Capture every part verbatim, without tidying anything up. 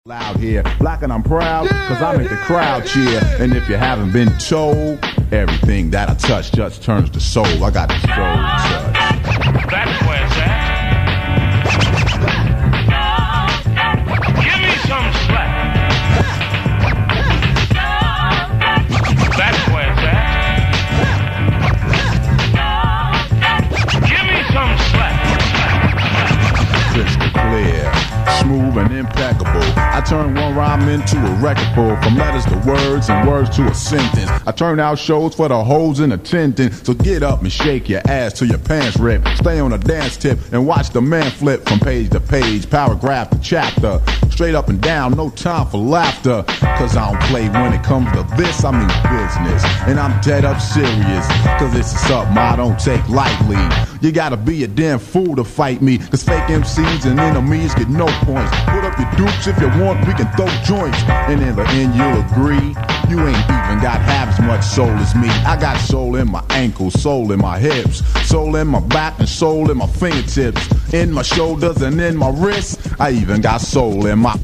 Loud here, black and I'm proud, cause I make the crowd cheer. And if you haven't been told, everything that I touch just turns to soul. I got the soul touch. That's where it's at. Give me some slack. That's where it's at. Give me some slack. Crystal clear, smooth and impeccable. I turn one rhyme into a record full, from letters to words and words to a sentence. I turn out shows for the hoes in attendance. So get up and shake your ass till your pants rip. Stay on a dance tip and watch the man flip from page to page, paragraph to chapter. Straight up and down, no time for laughter. Cause I don't play when it comes to this, I mean business. And I'm dead up serious, cause this is something I don't take lightly. You gotta be a damn fool to fight me, cause fake M Cs and enemies get no points. Put up your dukes if you want, we can throw joints. And in the end you'll agree, you ain't even got half as much soul as me. I got soul in my ankles, soul in my hips, soul in my back and soul in my fingertips, in my shoulders and in my wrists. I even got soul in my...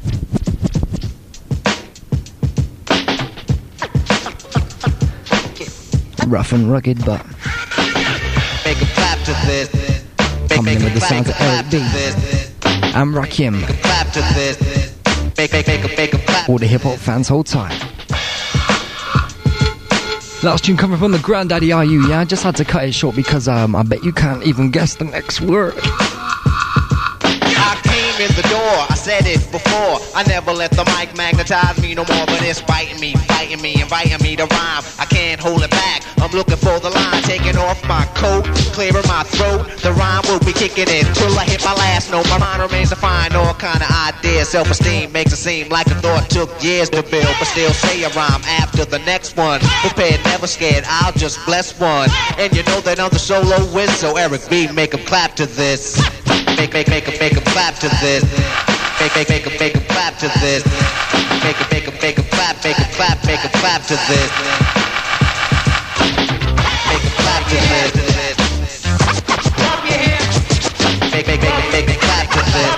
Rough and rugged, but make a clap to this. Coming in with the sounds of Eric B and Rakim. Clap to this. Make, make, make a, make a clap. All the hip hop fans hold tight. Last tune coming from the Granddaddy Are You, yeah? I just had to cut it short because um, I bet you can't even guess the next word. I came in the door, I said it before. I never let the mic magnetize me no more, but it's biting me, biting me, inviting me to rhyme. I can't hold it back, I'm looking for the line, taking off my coat, clearing my throat. The rhyme will be kicking in till I hit my last note. My mind remains to find all kind of ideas. Self-esteem makes it seem like a thought took years to build, but still say a rhyme after the next one. Prepared, never scared, I'll just bless one. And you know that I'm the solo whiz, so Eric B, make him clap to this. Make, make, make him, make him clap to this. Make, make, make him, make him clap to this. Make him, make him, make him clap, make him clap, make him clap to this. Make him clap to this. Make, make, make him, make him clap to this.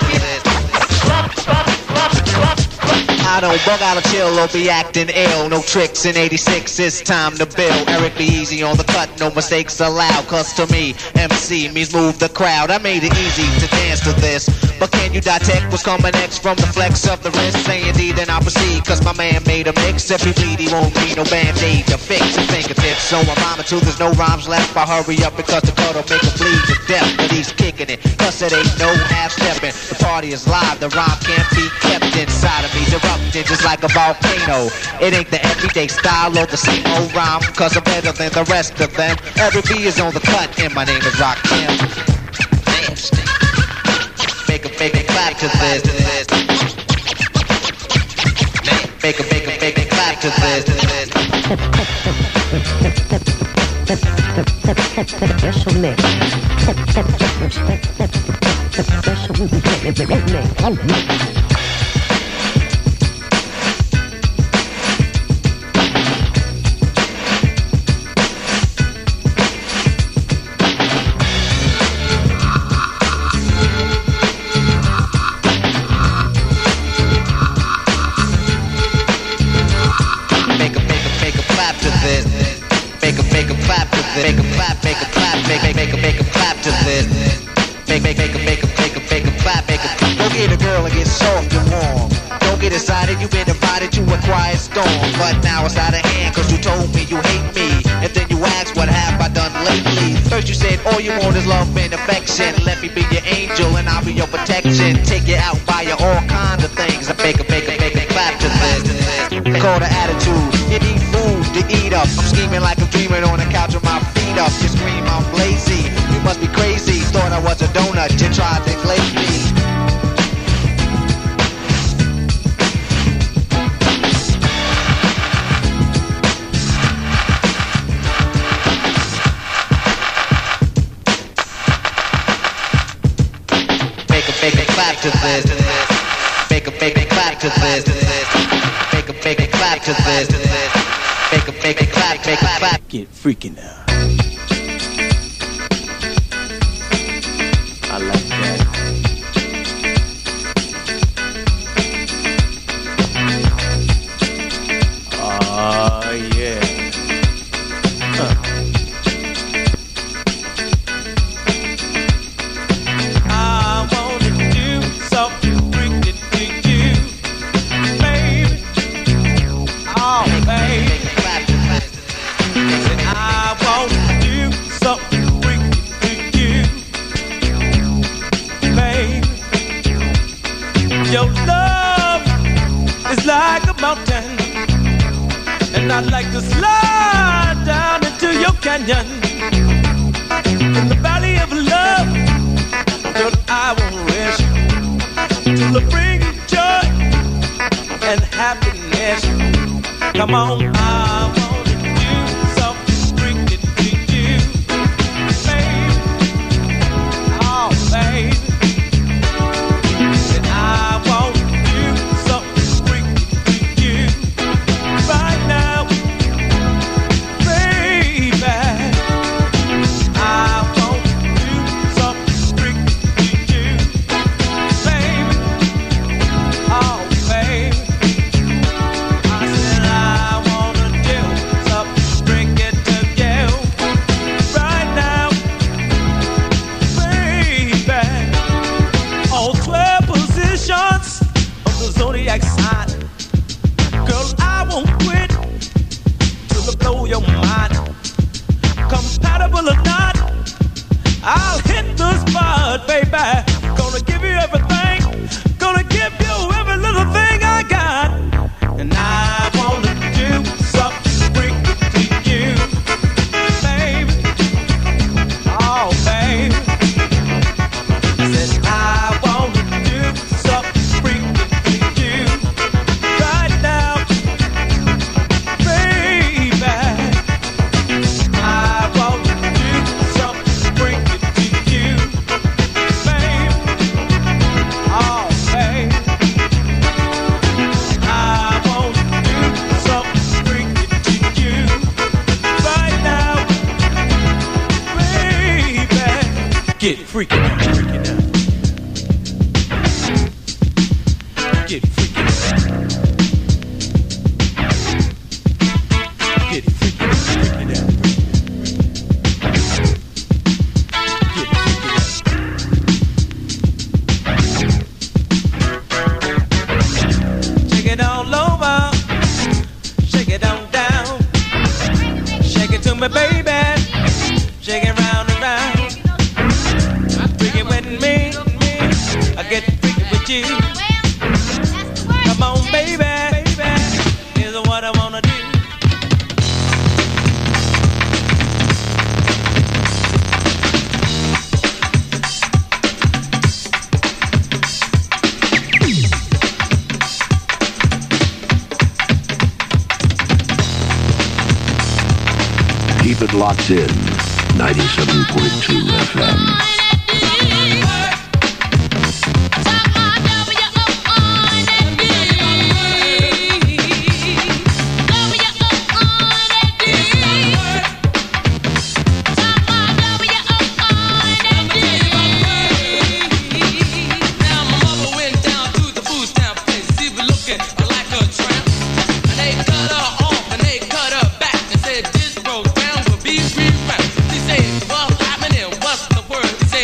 I don't bug out of chill or be acting ill. No tricks in eighty-six, it's time to build. Eric B easy on the cut, no mistakes allowed. Cause to me, M C means move the crowd. I made it easy to dance to this, but can you detect what's coming next from the flex of the wrist? Say indeed, then I'll proceed, cause my man made a mix. If he bleed, he won't need no band-aid to fix his fingertips. So I'm rhyming till there's no rhymes left. I hurry up because the cut'll make him bleed to death. But he's kicking it, cause it ain't no half-stepping. The party is live, the rhyme can't be kept inside of me. Erupting just like a volcano. It ain't the everyday style or the same old rhyme, cause I'm better than the rest of them. Every B is on the cut, and my name is Rakim. Nasty. Make a, make a clap to this. Make a, make a, make a clap to this. Special mix. Special mix. Make a, make a clap to this. Make a clap, make a clap, make, make, make a, make a clap to this. Make, make, make a, make a, make a, make a clap, make a. Don't get a girl and get soft and warm. Don't get excited, you've been invited to a quiet storm. But now it's out of hand, cause you told me you hate me. And then you asked, what have I done lately? First you said, all you want is love and affection. Let me be your angel and I'll be your protection. Take you out, buy you all kinds of things. Make a, make a, make a clap to this. Call the attitude, you need food to eat up. I'm scheming like I'm dreaming on the couch with my feet up. You scream, I'm lazy, you must be crazy. Thought I was a donut, you tried to glaze me. Make a, make a clap to this. Make a, make a clap to this. Make a, make a clap to this. Make a, make a clap, make a clap. Get freaky now. I like that. like a mountain, and I'd like to slide down into your canyon. In the valley of love, but I won't rest till I bring you joy and happiness. Come on, I wanna do something, bring it to you, baby. Oh, baby. And I wanna do something, bring it to you right now, baby. I wanna do something, bring it to you, baby. Oh, baby. I said I wanna do something, bring it to you right now, baby. All twelve positions of the zodiac sign, girl, I won't quit till I blow your mind. Compatible or not, I'll hit the spot, baby. Gonna give you everything, gonna give you every little thing I got. And I wanna do something, bring it to you, baby. Oh, baby. I said I wanna do something, bring it to you right now, baby. I wanna do something, bring it to you, baby. Oh, baby. I wanna do something, bring it to you right now, baby. Get freaky now, freaky now. Get freaky now. Get freaky now, freaky now. Get freaky now. Shake it all over, shake it on down, shake it to me, baby, shake it round and round. Freaky with me, I get freaky with you. Come on, baby, baby, here's what I wanna do. Keep it locked in. ninety-seven point two F M. This program will be rewrapped. She said, what's happening? What's the word? He said,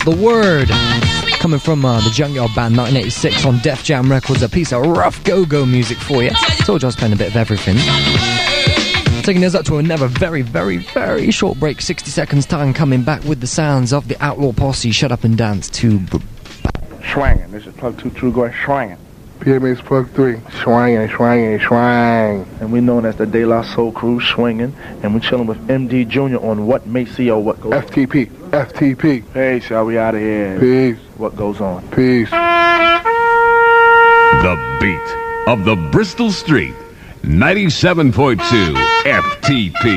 The Word. Coming from uh, the Junkyard Band nineteen eighty-six on Def Jam Records, a piece of rough go-go music for you. Told you I was playing a bit of everything. Taking us up to another very, very, very short break, sixty seconds time, coming back with the sounds of the Outlaw Posse. Shut Up and Dance to... Swangin', this is Plug two True going swangin'. P M A's Plug three, swangin', swangin', swang. And we're known as the De La Soul Crew, swinging, and we're chilling with M D Junior on What Maceo, What Goes On. F T P, F T P. Peace, y'all, we out of here. Peace. What goes on? Peace. The beat of the Bristol Street, ninety-seven point two F T P.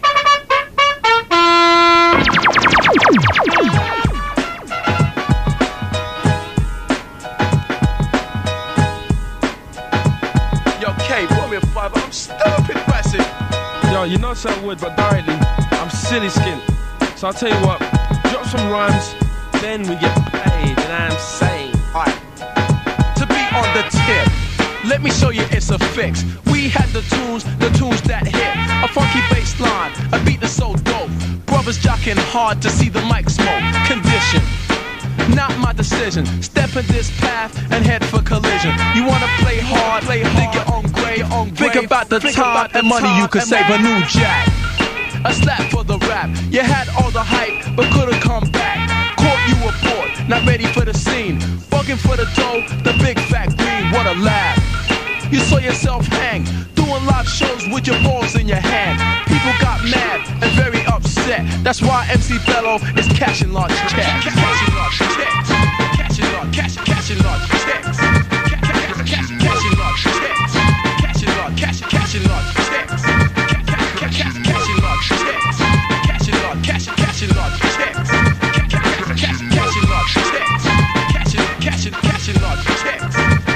I'm stupid pressing. Yo, you know so I would, but directly, I'm silly skin. So I'll tell you what, drop some rhymes, then we get paid, and I'm saying. Alright. To be on the tip, let me show you it's a fix. We had the tunes, the tunes that hit. A funky bass line, a beat that's so dope. Brothers jocking hard to see the mic smoke. Condition. Not my decision. Step in this path and head for collision. You wanna play hard, play hard. Think your own grave, own grave. Think about the Think time about the and money you could save. A new jack, a slap for the rap. You had all the hype, but couldn't come back. Caught you a port, not ready for the scene. Bugging for the dough, the big fat green. What a laugh. You saw yourself hang, doing live shows with your balls in your hand. People got mad and very upset. That's why M C Bello is cashing large checks. Cashing large checks. Cashing large, cash, cashing large checks. Cashing large checks. Cashing large, cash, cashing large checks. Cashing large checks. Cashing large, cash, cashing large checks. Cashing large checks. Cashing, cashing, cashing large checks.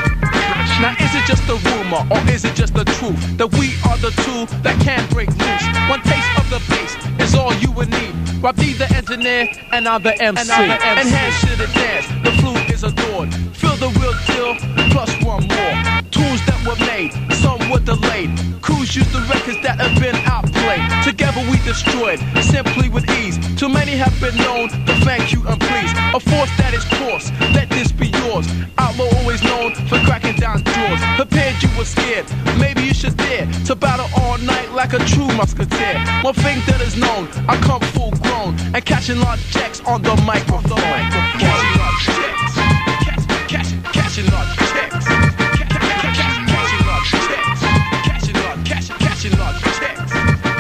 Now is it just a rumor or is it just the truth that we are the two that can't break loose? One taste of the bass is all you would need. Rob D the engineer and I'm the M C. And, and hands to the dance, the flute is adored. Feel the real deal, plus one more. Tunes that were made, some were delayed. Crews used the records that have been outplayed. Together we destroyed, simply with ease. Too many have been known to thank you and please. A force that is coarse, let this be yours. Outlaw always known for cracking down doors. Prepared you were scared, maybe you should dare to battle all night like a true musketeer. One thing that is known, I come full grown and catching large checks on the microphone. Catching large checks, catching, catching large checks, catching large checks, catching large, catching, catching large checks,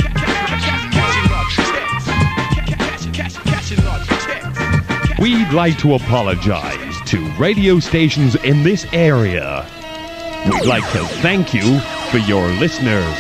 catching large checks, catching, catching large checks. We'd like to apologize to radio stations in this area. We'd like to thank you for your listeners.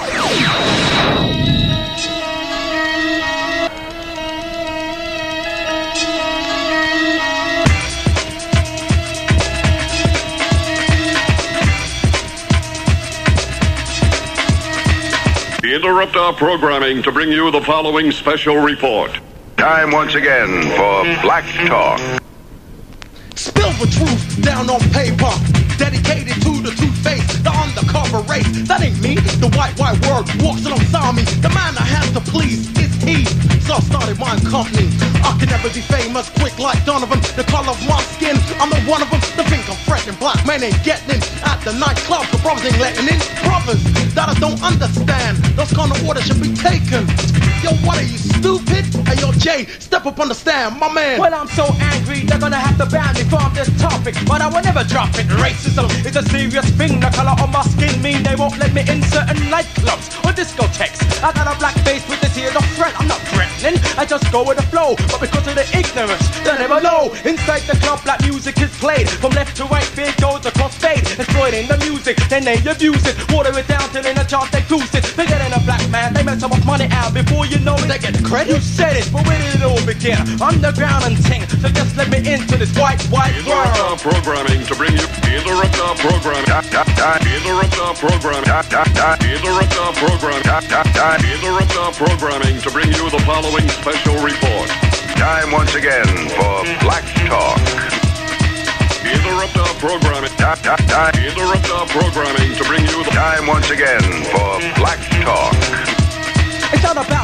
Interrupt our programming to bring you the following special report. Time once again for Black Talk. Spill the truth down on paper. Dedicated to the two-face, the undercover race. That ain't me, the white, white word walks alongside me. The man I have to please is he. So I started my company. I can never be famous, quick like Donovan. The color of my skin, I'm not one of them. The think I'm fresh and black, man ain't getting in. At the nightclub, the brothers ain't letting in. Brothers that I don't understand, those kind of orders should be taken. Yo, what are you, stupid? Hey, yo, Jay, step up on the stand, my man. Well, I'm so angry, they're gonna have to ban me from this topic. But I will never drop it. Racism is a serious thing. The color of my skin mean they won't let me in certain nightclubs or discotheques. I got a black face with this here, no threat. I'm not threatening, I just go with the flow. But because of the ignorance, they never know. Inside the club, black music is played. From left to right, big goes across fade. Exploiting the music, then they abuse it. Water it down till in a chart they cruise it. Forgetting a black man, they mess so much money out. Before you know it, they get the credit. You said it, but where did it all begin? Underground and ting. So just let me into this white, white world. Interrupt our programming to bring you. Interrupt our programming. Interrupt our programming. Interrupt our programming. Interrupt our programming to bring you the following special report. Time once again for Black Talk. Interrupt our programming. Interrupt our programming to bring you the time once again for Black Talk. It's all about black power.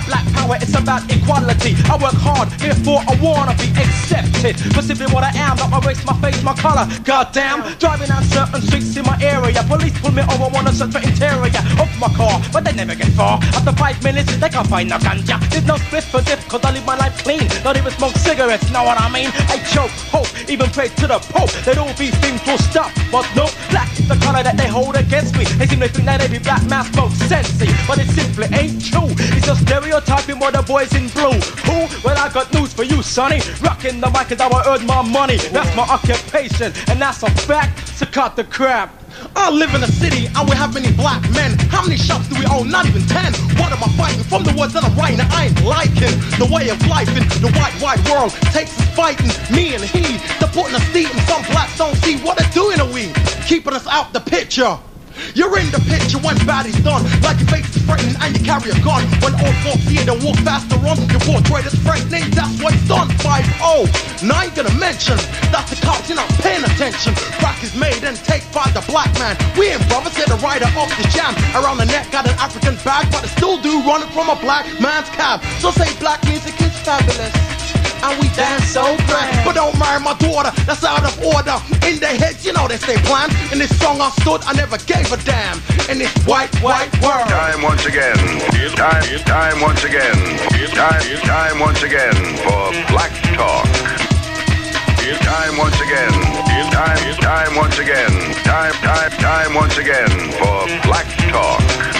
power, it's about equality. I work hard, therefore I wanna be accepted. For simply what I am, not my race, my face, my color. Goddamn, driving down certain streets in my area. Police pull me over, wanna search for interior of my car, but they never get far. After five minutes, they can't find no ganja. There's no split for dip, cause I live my life clean. Don't even smoke cigarettes, know what I mean? I choke, hope, even pray to the Pope that all these things will stop. But no, black is the color that they hold against me. They seem to think that every black man smokes sensei, but it simply ain't true. It's just stereotyping what the boys in blue. Who? Well, I got news for you, sonny. Rocking the mic is how I earn my money. That's my occupation, and that's a fact. So cut the crap. I live in a city and we have many black men. How many shops do we own? Not even ten. What am I fighting? From the words that I'm writing, I ain't liking the way of life in the white, white world takes us fighting. Me and he, they're putting us deep, and some blacks don't see what they're doing to we, keeping us out the picture. You're in the picture when bad is done. Like your face is threatening and you carry a gun. When old folks see it, they walk faster on. Your portrait is threatening, that's what's done. five oh. Now I ain't gonna mention that the cops, you're not paying attention. Crack is made and take by the black man. We ain't brothers, said the rider off the jam. Around the neck, got an African bag, but I still do running from a black man's cab. So say black music is fabulous, and we dance so grand. But don't marry my daughter, that's out of order. In their heads, you know they stay planned. In this song I stood, I never gave a damn. In this white, white world. Time once again. Time, time once again. Time, time once again for Black Talk. Time once again. Time, time once again. Time, time, time once again for Black Talk.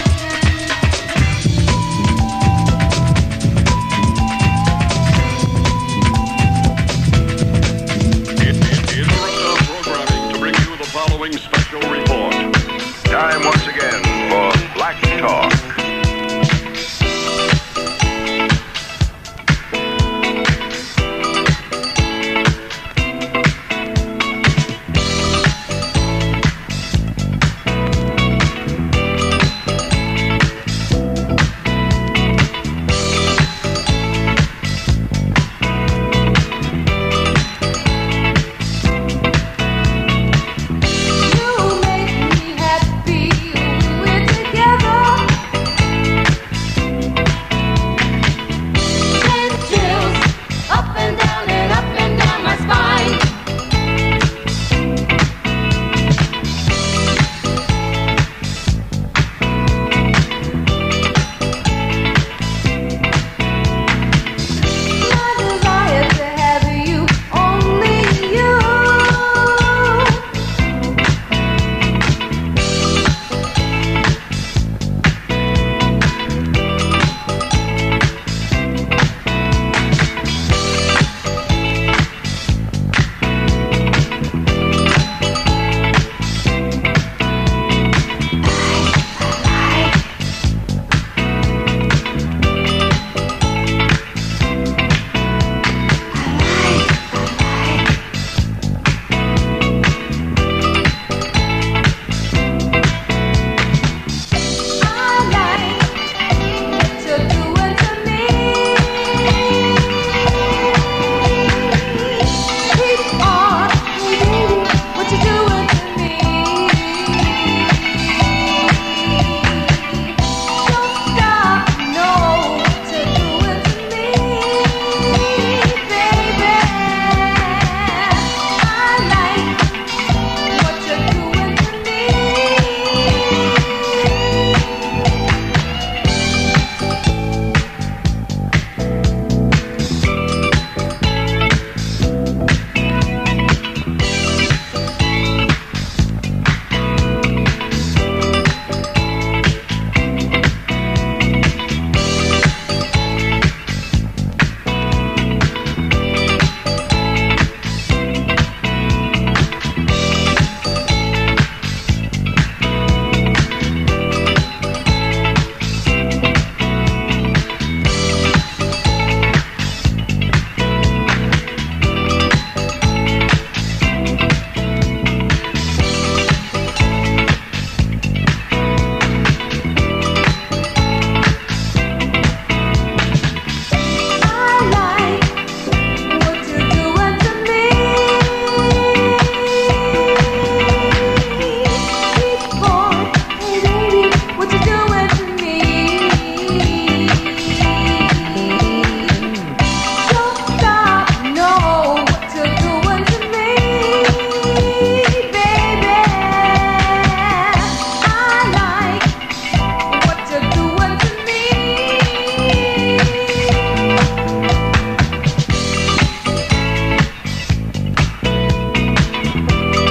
Following special report. Time once again for Black Talk. You make me happy. We're together.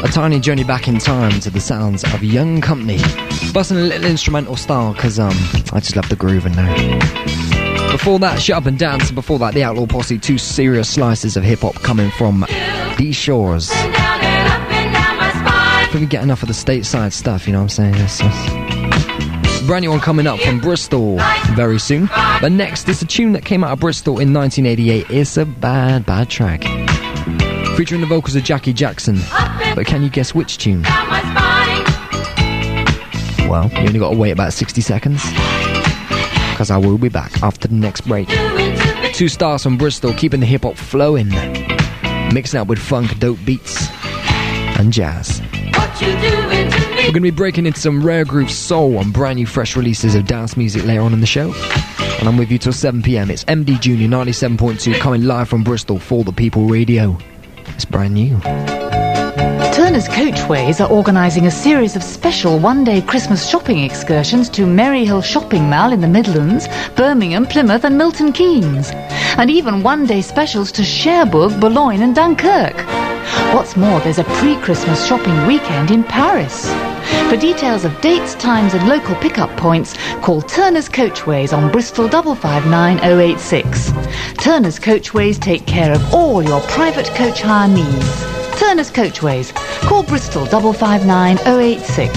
A tiny journey back in time to the sounds of Young Company. Busting a little instrumental style, because um, I just love the groove in there. Before that, Shut Up and Dance. Before that, The Outlaw Posse. Two serious slices of hip-hop coming from these shores. I think we get enough of the stateside stuff, you know what I'm saying? It's, it's brand new one coming up from Bristol very soon. But next, it's a tune that came out of Bristol in nineteen eighty-eight. It's a bad, bad track. Featuring the vocals of Jackie Jackson. But can you guess which tune? Well, you only got to wait about sixty seconds. Because I will be back after the next break. Two stars from Bristol, keeping the hip-hop flowing. Mixing up with funk, dope beats, and jazz. We're going to be breaking into some rare groove soul and brand new fresh releases of dance music later on in the show. And I'm with you till seven p.m. It's M D Junior ninety-seven point two coming live from Bristol for the People Radio. It's brand new. Turner's Coachways are organising a series of special one-day Christmas shopping excursions to Maryhill Shopping Mall in the Midlands, Birmingham, Plymouth and Milton Keynes. And even one-day specials to Cherbourg, Boulogne and Dunkirk. What's more, there's a pre-Christmas shopping weekend in Paris. For details of dates, times and local pick-up points, call Turner's Coachways on Bristol five five nine oh eight six. Turner's Coachways take care of all your private coach hire needs. Turner's Coachways. Call Bristol five five nine oh eight six.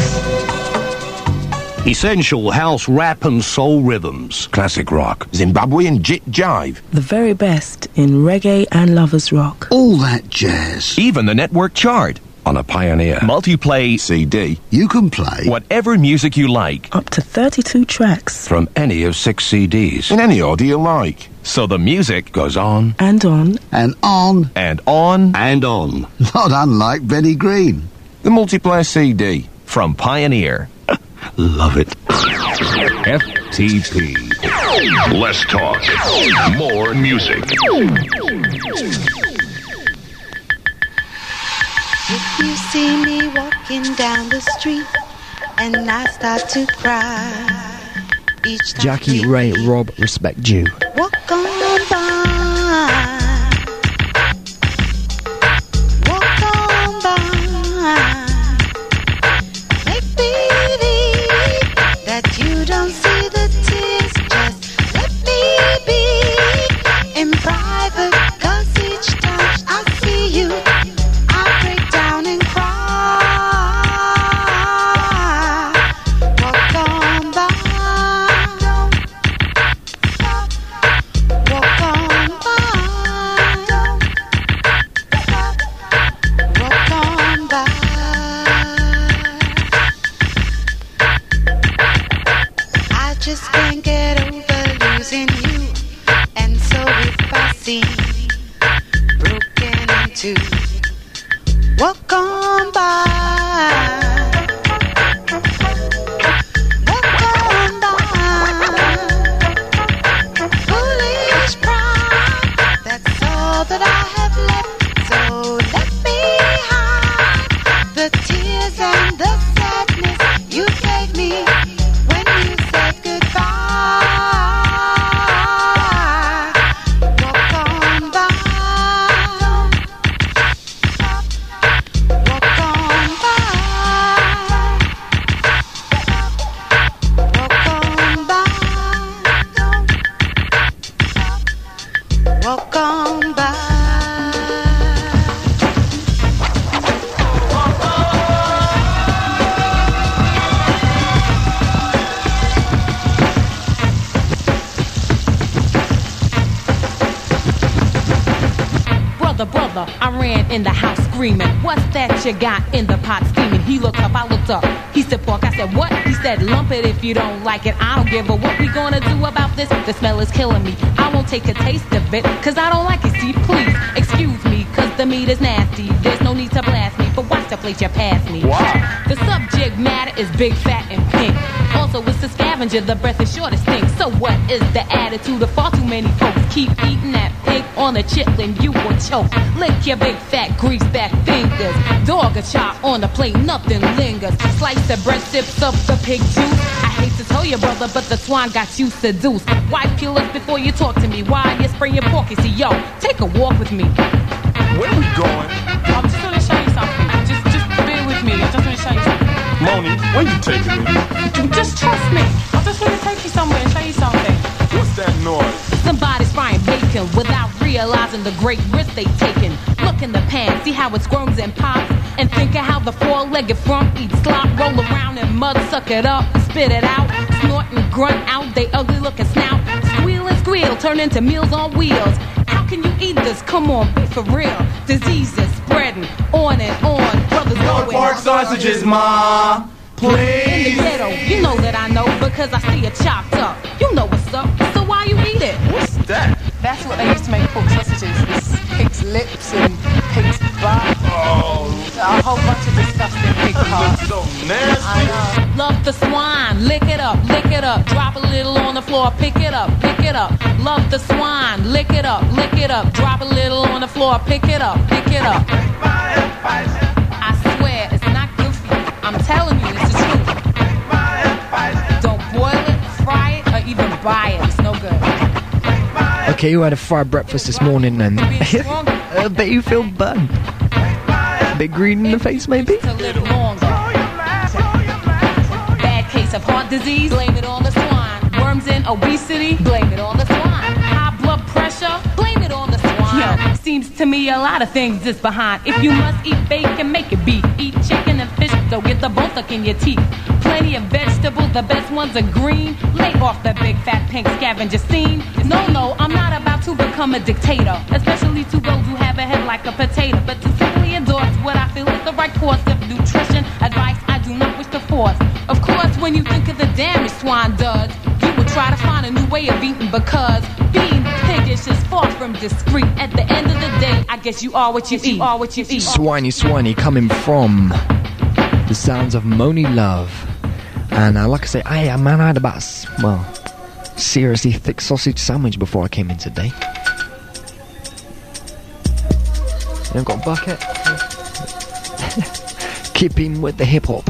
Essential house rap and soul rhythms. Classic rock. Zimbabwean jit jive. The very best in reggae and lovers rock. All that jazz. Even the network chart. On a Pioneer multi-play C D, you can play whatever music you like. Up to thirty-two tracks. From any of six C Ds. In any order you like. So the music goes on. And on. And on. And on. And on. Not unlike Benny Green. The multiplayer C D. From Pioneer. Love it. F T P. Less talk. More music. If you see me walking down the street and I start to cry each time Jackie, Ray, Rob, respect you. Walk on by, walk on by. Make believe that you don't see the tears. Just let me be in private, 'cause each time I see you walk on by, walk on by. Foolish pride, that's all that I have left. So let me hide the tears and the sadness you gave me when you said goodbye. Walk on by. Walk on by. Brother, brother, I ran in the house screaming, what's that you got in the pot steaming? He looked up, I looked up. He said, pork. I said, what? He said, lump it if you don't like it. I don't give a what we gonna do about this. The smell is killing me. I won't take a taste of it, 'cause I don't like it. See, please, excuse me, 'cause the meat is nasty. There's no need to blast me, but watch the plate you pass me. Wow. The subject matter is big, fat, and pink. Also, it's the scavenger, the breath is sure to stink. So what is the attitude of far too many folks? Keep eating that pig on the chitlin, you will choke. Lick your big, fat, grease-back fingers. Dog a chop on the plate, nothing lingers. Slice the bread, sips up the pig juice. I hate to tell you, brother, but the swine got you seduced. Wipe your lips before you talk to me. Why you spray your pork? You see, yo, take a walk with me. Where are we going? I'm just gonna show you something. Just, just Where you taking me? Just trust me. I just want to take you somewhere and show you something. What's that noise? Somebody's frying bacon without realizing the great risk they taken. Look in the pan, see how it squirms and pops, and think of how the four-legged front eats slop. Roll around in mud, suck it up, spit it out, snort and grunt out they ugly-looking snout. Squeal and squeal, turn into meals on wheels. How can you eat this? Come on, be for real. Diseases spreading on and on. Brothers No going pork sausages, ma. Please. in the ghetto, you know that I know because I see it chopped up. You know what's up, so why you eat it? What's that? That's what they used to make pork sausages. It's pig's lips and pig's butt. Oh. A whole bunch of disgusting pig parts. So nasty. I know. Love the swine, lick it up, lick it up. Drop a little on the floor, pick it up, pick it up. Love the swine, lick it up, lick it up. Drop a little on the floor, pick it up, pick it up. I swear it's not good for you. I'm telling you, it's the truth. Don't boil it, fry it, or even buy it. It's no good. Okay, you had a fried breakfast this morning and I bet you feel bad. A bit green in the face, maybe? To live longer. Bad case of heart disease, blame it on the swine. Worms and obesity, blame it on the swine. High blood pressure, blame it on the swine. Yo, seems to me a lot of things is behind. If you must eat bacon, make it beef. Eat chicken and fish, don't get the bone stuck in your teeth. Plenty of vegetables, the best ones are green. Lay off the big fat pink scavenger scene. No, no, I'm not about to become a dictator, especially to those who have a head like a potato. But to simply endorse what I feel is the right course of nutrition advice I do not wish to force. Of course, when you think of the damage swine does, you will try to find a new way of eating because being piggish is far from discreet. At the end of the day, I guess you are what you eat. You are what you eat. Swiney Swiney coming from the sounds of Moni Love. And uh, like I say, I, uh, man, I had about, well, seriously thick sausage sandwich before I came in today. I've got a bucket. Keeping with the hip hop.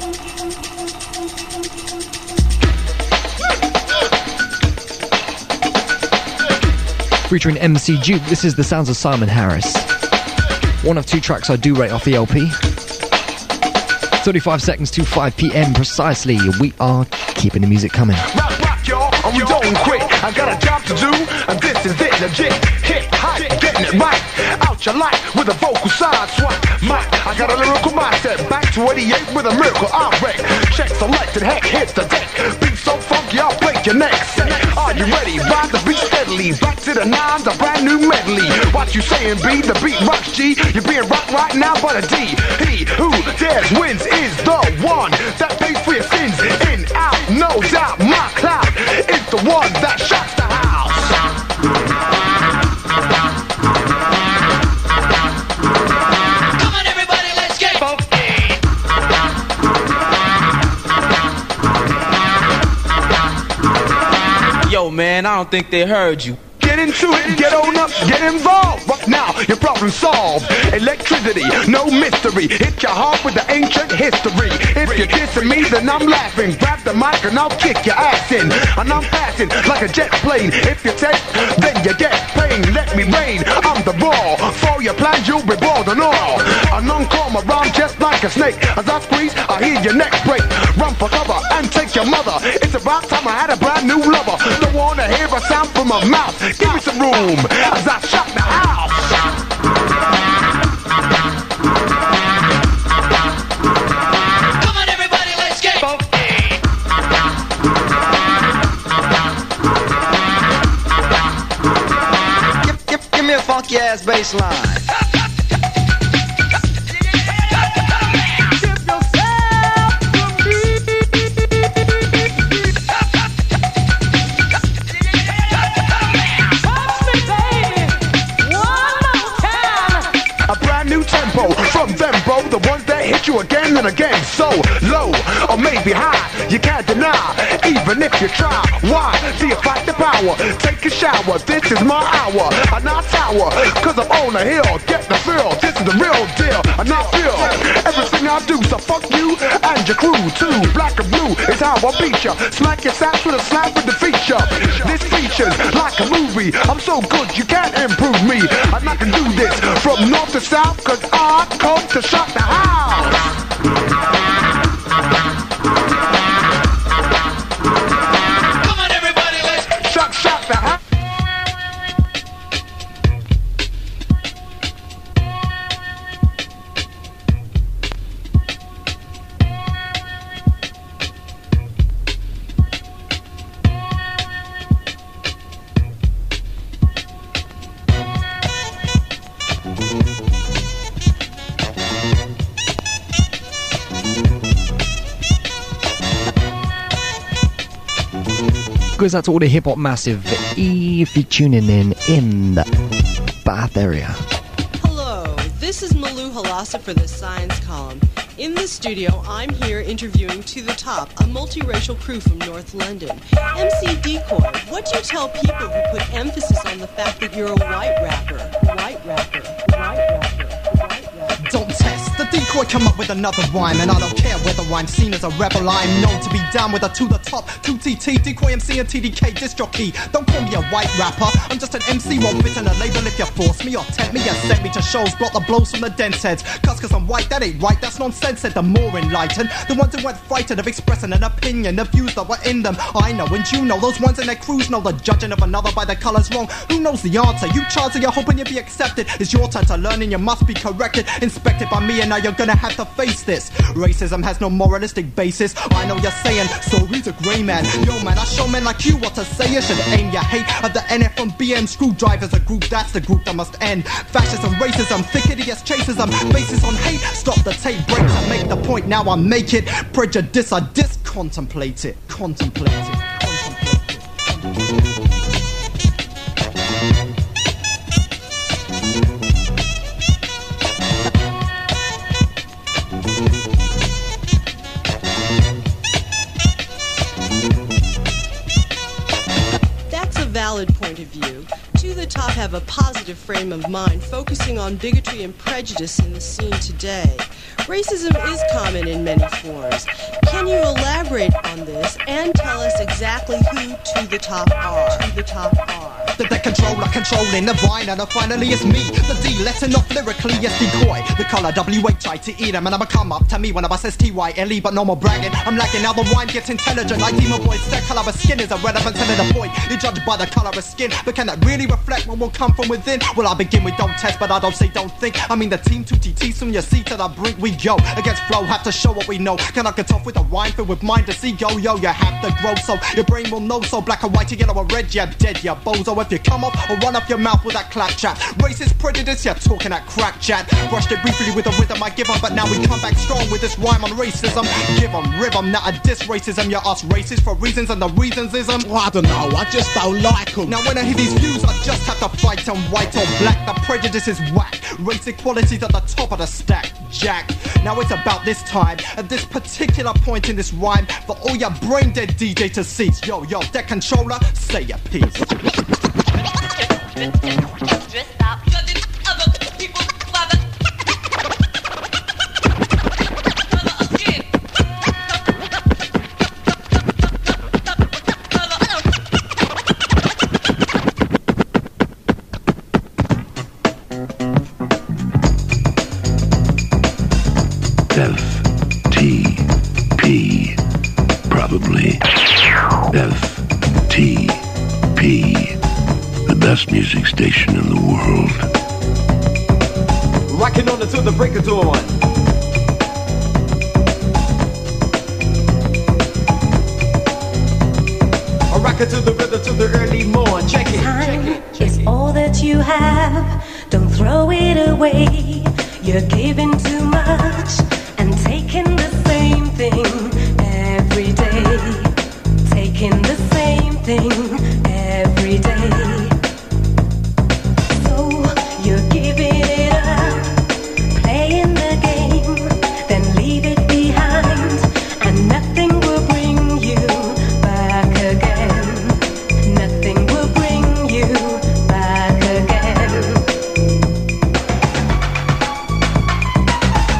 Featuring M C Duke, this is the sounds of Simon Harris. One of two tracks I do rate off the L P. thirty-five seconds to five p.m. precisely. We are keeping the music coming. Rock, rock, y'all, and we don't quit. I got a job to do, and this is it, legit. Hip, hype, getting it right. Out your life with a vocal side swap. Mike, I got a lyrical mindset. Back to eighty-eight with a miracle I wreck. Check selected, heck, hits the deck. Beat so funky, I'll break your neck. Say, are you ready? Ride the beat steadily. Back to the nines, a brand new medley. What you saying, B? The beat rocks, G. You're being rocked right now by the D. He who dares wins is the one that pays for your sins. In, out, no doubt. My cloud is the one that shocks the house. Come on, everybody, let's get funky. Yo, man, I don't think they heard you. Get into it, get on up, get involved. Right now, your problem solved. Electricity, no mystery. Hit your heart with the ancient history. If you're dissing me, then I'm laughing. Grab the mic and I'll kick your ass in. And I'm passing like a jet plane. If you take, then you get pain. Let me rain, I'm the raw. For your plans, you'll be bored and all. And uncomm around just like a snake. As I squeeze, I hear your neck break. Run for cover and take your mother. It's about time I had a brand new lover. Don't wanna hear a sound from my mouth. Give me some room as I shock the house. Come on, everybody, let's get funky. Give, give, give me a funky ass bass line. From them, bro, the ones that hit you again and again. So low, or maybe high, you can't deny, even if you try. Why do you fight the power? Take a shower, this is my hour. I'm not sour, cause I'm on the hill. Get the feel, this is the real deal. I'm not feel everything I do, so fuck you and your crew too. Black and blue is how I beat ya. Smack your sack with a slap with the feature. This features like a movie. I'm so good, you can't improve me. And I can do this from north to south, cause I come to shock the house. goes out to all the hip hop massive. If you're tuning in in the Bath area. Hello, this is Malou Halassa for the Science Column. In the studio, I'm here interviewing To The Top, a multiracial crew from North London. M C Decoy, what do you tell people who put emphasis on the fact that you're a white rapper? White rapper, white rapper, white rapper. Don't test. The Decoy come up with another rhyme, and I don't care whether I'm seen as a rebel. I'm known to be down with a To The Top, two T T, Decoy M C and T D K disc jockey. Don't call me a white rapper, I'm just an M C, won't fit in a label if you force me or tempt me and send me to shows, block the blows from the dense heads. Cause cause I'm white, that ain't right, that's nonsense, said the more enlightened. The ones who weren't frightened of expressing an opinion, the views that were in them. I know and you know, those ones in their crews know the judging of another by the colours wrong. Who knows the answer? You chance and you're hoping you'll be accepted. It's your turn to learn and you must be corrected. Inspected by me and now you're gonna have to face this. Racism has no moralistic basis. I know you're saying, so he's a grey man. Yo man, I show men like you what to say. You should aim your hate at the N F and B M screwdrivers. A group, that's the group that must end. Fascism, racism, thick idiots, chases them. Basis on hate, stop the tape breaks and make the point. Now I make it. Prejudice, I discontemplate it. Contemplate it. Contemplate it. Valid point of view. To The Top have a positive frame of mind, focusing on bigotry and prejudice in the scene today. Racism is common in many forms. Can you elaborate on this and tell us exactly who To The Top are? To The Top are. The, the controller controlling the vine, and finally it's me. The D letting off lyrically, yes, Decoy. The colour W H I T E them, and I'ma come up to me when I says T Y L E, but no more bragging. I'm lagging, now the rhyme gets intelligent. I deem a boy's their colour of skin is irrelevant to the point. You judge by the colour of skin, but can that really reflect what will come from within? Well, I begin with don't test, but I don't say don't think. I mean the team two T T, soon you see to the brink we go. Against flow, have to show what we know. Can I get off with a rhyme filled with mind to see? Yo, yo, you have to grow so your brain will know. So black and white, you yellow or red, you're dead, you bozo. If you come up or run off your mouth with that clap chat. Racist prejudice, you're talking that crack chat. Brushed it briefly with the rhythm I give them, but now we come back strong with this rhyme on racism. Give them rhythm, not a diss racism. You're us racist for reasons, and the reasons is them. Well, I don't know, I just don't like them. Now when I hear these views, I just have to fight them white or black. The prejudice is whack. Race equality's at the top of the stack, Jack. Now it's about this time, at this particular point in this rhyme, for all your brain dead D J to cease. Yo, yo, that controller, say your piece. F T P, probably F T P, the best music station in the world. Rocking on until the break of dawn. I rock it to the rhythm to the early morn. Check it, check it, check is it. all that you have. Don't throw it away. You're giving too much and taking the same thing every day. Taking the same thing every day. So you're giving it up, playing the game, then leave it behind, and nothing will bring you back again. Nothing will bring you back again.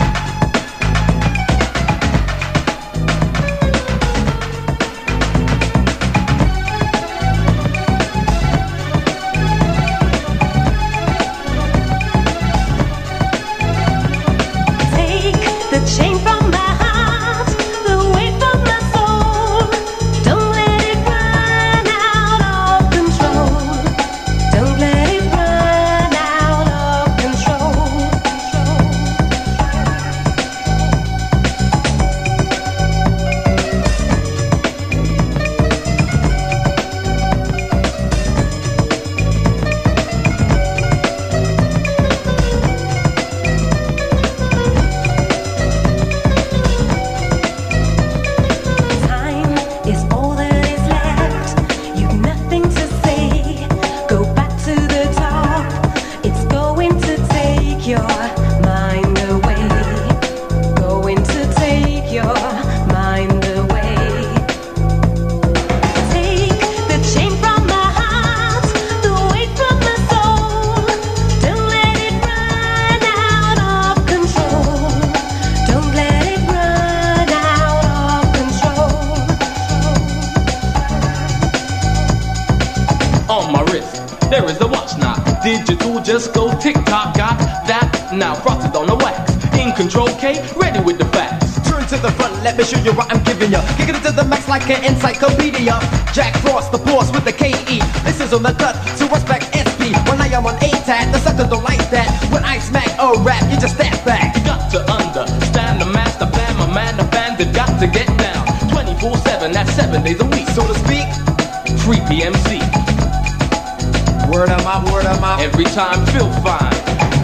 digital, just go tick-tock, got that? Now frosted on the wax, in control K, ready with the facts. Turn to the front, let me show you what I'm giving you. Kicking it to the max like an encyclopedia. Jack Frost, the boss with the K E. This is on the cut, so respect S P. When I am on A-Tat, the suckers don't like that. When I smack a rap, you just step back. You got to understand the master plan, my man, the bandit got to get down. twenty-four seven, that's seven days a week, so to speak. Free P M C. Word of mouth, word of mouth. Every time feel fine.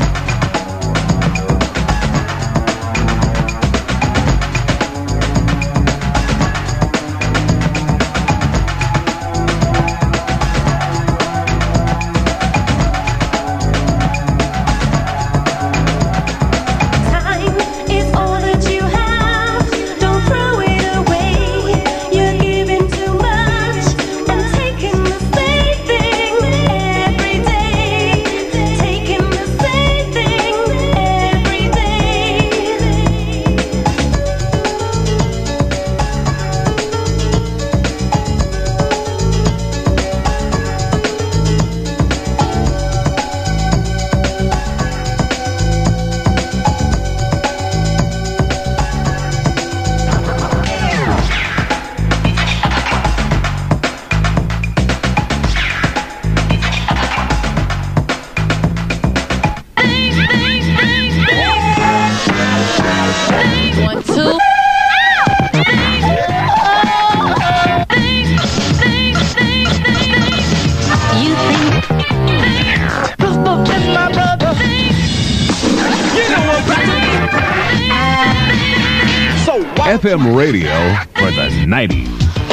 F M radio for the nineties.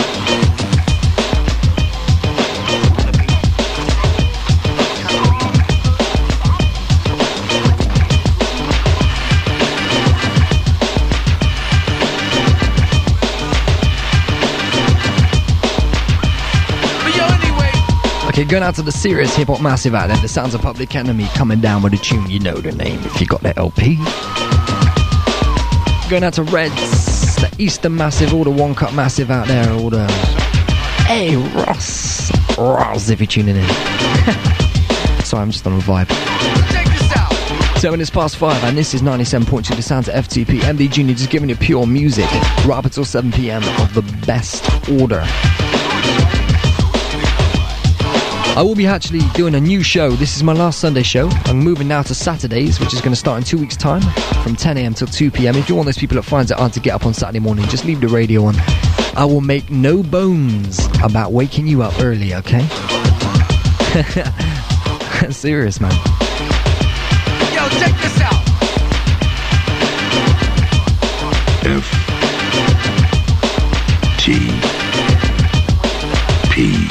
Okay, going out to the serious hip-hop massive out there. The sounds of Public Enemy coming down with a tune, you know the name if you got the L P. Going out to Reds, the Eastern massive, all the One Cut massive out there, all the... Hey, Ross! Ross, if you're tuning in. Sorry, I'm just on a vibe. Check this out. Seven is past five, and this is ninety-seven point two, the sounds of F T P. M D Junior just giving you pure music, right up until seven p.m. of the best order. I will be actually doing a new show. This is my last Sunday show. I'm moving now to Saturdays, which is going to start in two weeks' time, from ten a.m. till two p.m. If you're one of those people that finds it hard to get up on Saturday morning, just leave the radio on. I will make no bones about waking you up early, okay? Serious, man. Yo, check this out. F T P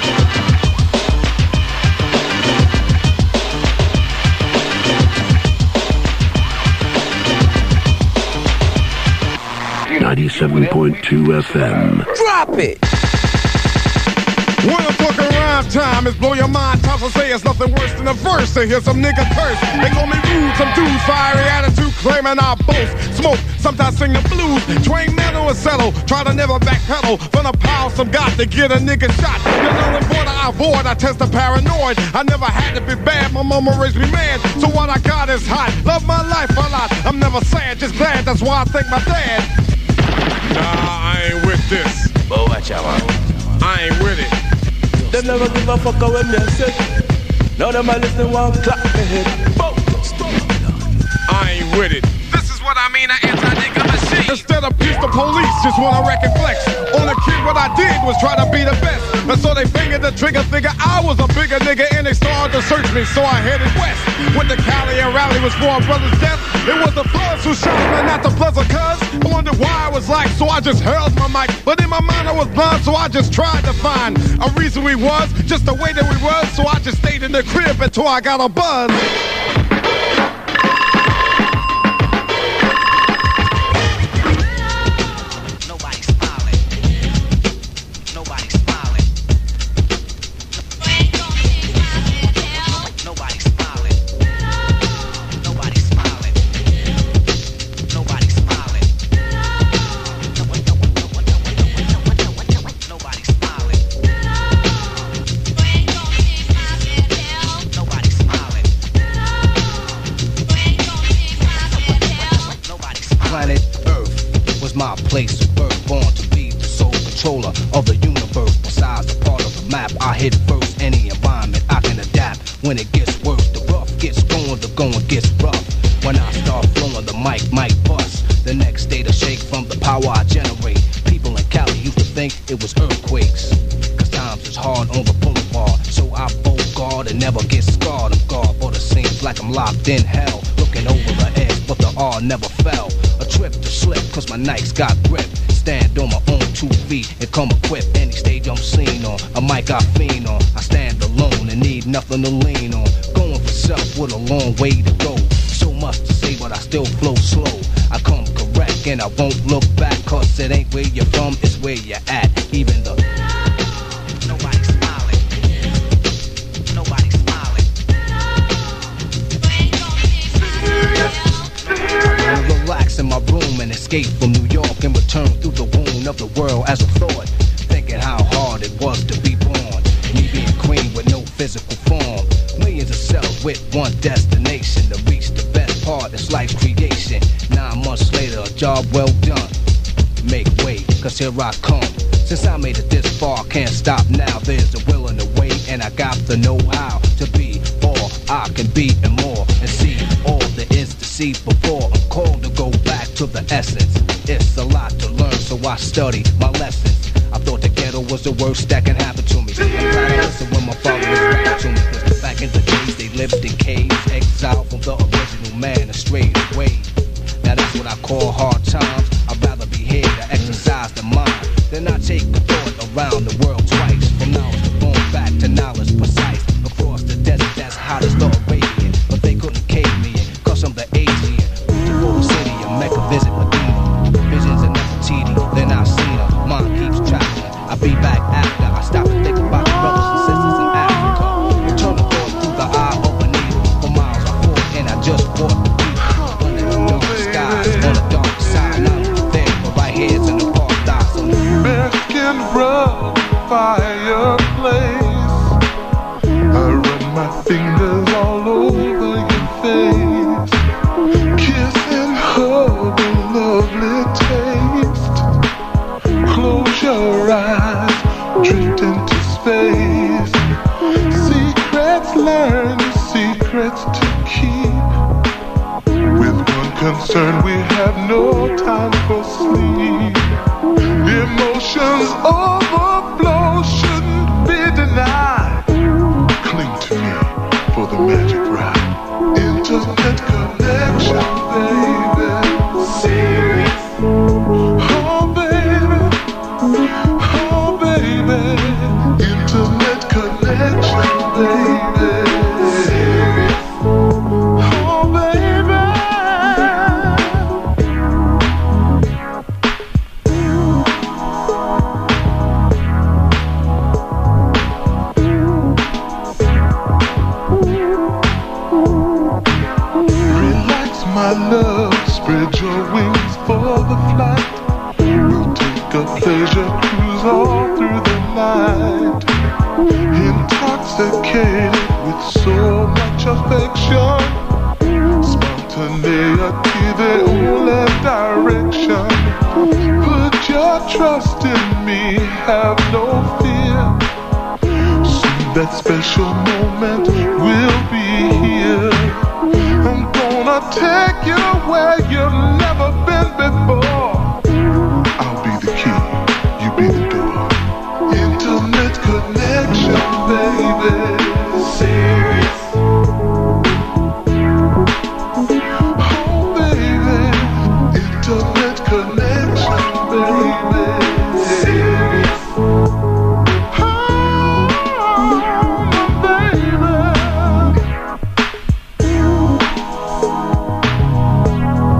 ninety-seven point two F M. Drop it! When the fucking rhyme time is blow your mind, toss to say it's nothing worse than a verse. To hear some nigga curse. They call me rude, some dudes fiery attitude, claiming I boast. Smoke, sometimes sing the blues. Train metal and settle, try to never backpedal. From the power some got to get a nigga shot. The only border I avoid, I test the paranoid. I never had to be bad, my mama raised me man. So what I got is hot, love my life a lot. I'm never sad, just glad, that's why I thank my dad. Nah, I ain't with this. But watch out, man. I ain't with it. Them never give a fuck when they sick. Now them I listen one clap me head. Boom. I ain't with it. This is what I mean, an anti-nigga machine. Instead of peace, the police just wanna wreck and flex. On the kid, what I did was try to be the best. And so they fingered the trigger, figure I was a bigger nigga, and they started to search me, so I headed west. When the Cali and rally was for a brother's death, it was the Bloods who shot him and not the Bloods of cuz. I wondered why I was like, so I just held my mic. But in my mind I was blind, so I just tried to find a reason we was, just the way that we was. So I just stayed in the crib until I got a buzz. Nobody planet Earth was my place of birth, born to be the sole controller of the universe. Besides the part of the map I hit first, any environment I can adapt. When it gets worse, the rough gets going, the going gets rough. When I start flowing, the mic might bust. The next day to shake from the power I generate. People in Cali used to think it was earthquakes, cause times is hard on the boulevard. So I guard and never get scarred. I'm guard, but it seems like I'm locked in hell. Looking over the edge, but the R never fell. A trip to slip, cause my Nikes got grip. Stand on my own two feet and come equipped. Any stage I'm seen on, a mic I fiend on. I stand alone and need nothing to lean on. Going for self with a long way to go. So much to say, but I still flow slow. I come correct and I won't look back, cause it ain't where you're from, it's where you're at. Even the nobody's smiling. Nobody's smiling. I relax in my room and escape from New York and return through the wound of the world as a thought. Thinking how hard it was to be born. Me being queen with no physical form. Millions of cells with one destination to reach the best part. It's life's creation. Nine months later, a job well done. Make way, cause here I come. Since I made it this far, I can't stop now. There's a will and a way, and I got the know-how to be all I can be and more. And see all there is to see before I'm called to go back to the essence. It's a lot to learn, so I study my lessons. I thought the ghetto was the worst that can happen to me. I'm glad I listened when my father was rapping to me. Cause back in the days they lived in caves, exiled from the original man and strayed away. Now that's what I call hard times. I'd rather be here to exercise the mind than I take the thought around the world twice. From knowledge to born back to knowledge precise. Across the desert that's hot as the Arabian, but they couldn't cave me in, cause I'm the Asian. Moved to Rome City and Mecca, visit Medina. Visions of Nefertiti, then I seen her. Mind keeps traveling. I'll be back after I stop and think about the brothers and sisters in Africa. Return the thought through the eye of a needle. For miles I fought and I just fought the people. Under the dark skies, on the dark side. Now I'm there, but right here's in the park thighs. Mexican rub fireplace. I run my fingers all over your face. Kiss and hug a lovely taste. Close your eyes, drift into space. Secrets learn, secrets to keep. With one concern, we have no time for sleep. Emotions overflow, shouldn't be denied. Cling to me for the magic ride. Internet connection, baby. Serious. Oh, baby. Oh, baby. Internet connection, baby. Serious. Oh, baby. My love, spread your wings for the flight. We'll take a pleasure cruise all through the night. Intoxicated with so much affection. Spontaneity, the only direction. Put your trust in me, have no fear. Soon that special moment will be here. I'm gonna take you where you've never been before. I'll be the key, you be the door. Internet connection, baby. Serious. Oh, baby. Internet connection, baby. Serious.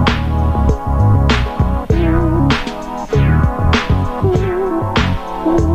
Ooh.